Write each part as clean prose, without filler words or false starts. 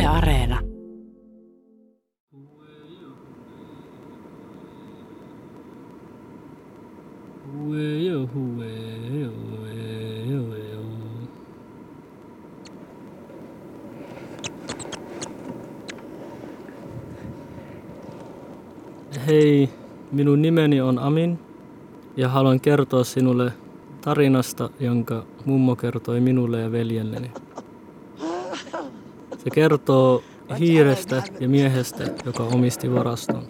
Areena. Hei, minun nimeni on Amin ja haluan kertoa sinulle tarinasta, jonka mummo kertoi minulle ja veljelleni. Se kertoo hiirestä ja miehestä, joka omisti varaston.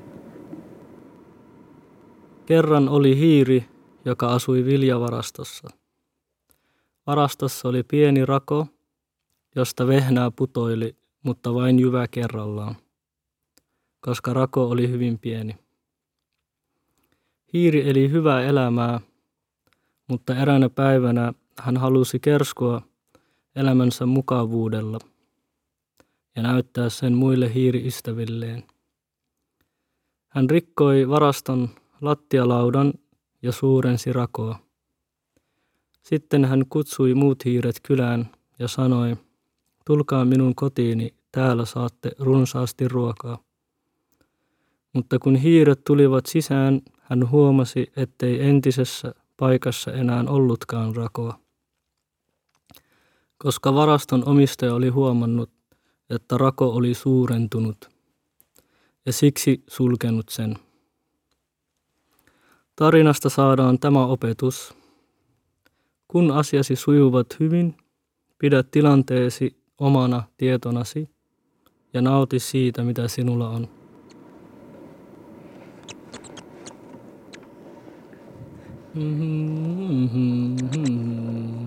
Kerran oli hiiri, joka asui viljavarastossa. Varastossa oli pieni rako, josta vehnää putoili, mutta vain jyvä kerrallaan, koska rako oli hyvin pieni. Hiiri eli hyvää elämää, mutta eräänä päivänä hän halusi kerskua elämänsä mukavuudella ja näyttää sen muille hiiriystävilleen. Hän rikkoi varaston lattialaudan ja suurensi rakoa. Sitten hän kutsui muut hiiret kylään ja sanoi, tulkaa minun kotiini, täällä saatte runsaasti ruokaa. Mutta kun hiiret tulivat sisään, hän huomasi, ettei entisessä paikassa enää ollutkaan rakoa. Koska varaston omistaja oli huomannut, että rako oli suurentunut ja siksi sulkenut sen. Tarinasta saadaan tämä opetus. Kun asiasi sujuvat hyvin, pidä tilanteesi omana tietonasi ja nauti siitä, mitä sinulla on. Mm-hmm.